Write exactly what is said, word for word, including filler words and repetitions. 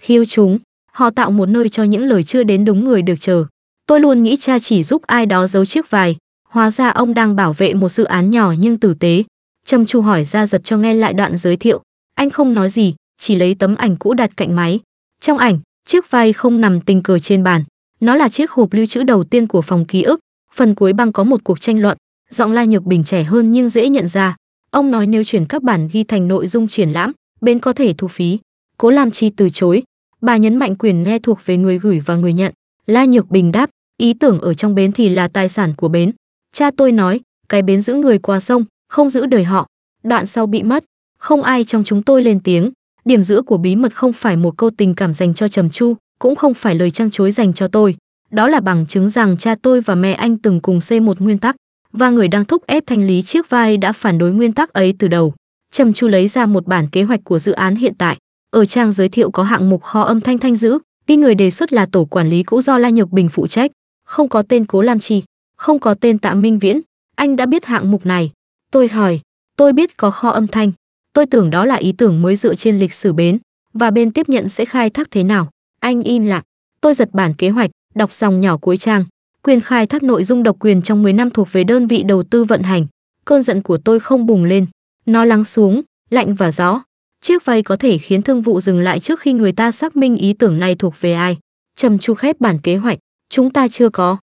khiêu chúng. Họ tạo một nơi cho những lời chưa đến đúng người được chờ. Tôi luôn nghĩ cha chỉ giúp ai đó giấu chiếc vai. Hóa ra ông đang bảo vệ một dự án nhỏ nhưng tử tế. Trầm Chu hỏi Gia Giật cho nghe lại đoạn giới thiệu. Anh không nói gì, chỉ lấy tấm ảnh cũ đặt cạnh máy. Trong ảnh, chiếc vai không nằm tình cờ trên bàn. Nó là chiếc hộp lưu trữ đầu tiên của phòng ký ức. Phần cuối băng có một cuộc tranh luận. Giọng La Nhược Bình trẻ hơn nhưng dễ nhận ra. Ông nói nếu chuyển các bản ghi thành nội dung triển lãm, bên có thể thu phí. Cố Lam Chi từ chối. Bà nhấn mạnh quyền nghe thuộc về người gửi và người nhận. La Nhược Bình đáp, ý tưởng ở trong bến thì là tài sản của bến. Cha tôi nói, cái bến giữ người qua sông, không giữ đời họ. Đoạn sau bị mất, không ai trong chúng tôi lên tiếng. Điểm giữa của bí mật không phải một câu tình cảm dành cho Trầm Chu, cũng không phải lời trăng chối dành cho tôi. Đó là bằng chứng rằng cha tôi và mẹ anh từng cùng xây một nguyên tắc, và người đang thúc ép thanh lý chiếc vai đã phản đối nguyên tắc ấy từ đầu. Trầm Chu lấy ra một bản kế hoạch của dự án hiện tại. Ở trang giới thiệu có hạng mục kho âm thanh thanh giữ, đi người đề xuất là tổ quản lý cũ do La Nhược Bình phụ trách, không có tên Cố Lam Chi, không có tên Tạ Minh Viễn. Anh đã biết hạng mục này? Tôi hỏi. Tôi biết có kho âm thanh. Tôi tưởng đó là ý tưởng mới dựa trên lịch sử bến, và bên tiếp nhận sẽ khai thác thế nào. Anh im lặng. Tôi giật bản kế hoạch, đọc dòng nhỏ cuối trang. Quyền khai thác nội dung độc quyền trong mười năm thuộc về đơn vị đầu tư vận hành. Cơn giận của tôi không bùng lên, nó lắng xuống, lạnh và rõ. Chiếc vai có thể khiến thương vụ dừng lại trước khi người ta xác minh ý tưởng này thuộc về ai. Trầm Chu khép bản kế hoạch. Chúng ta chưa có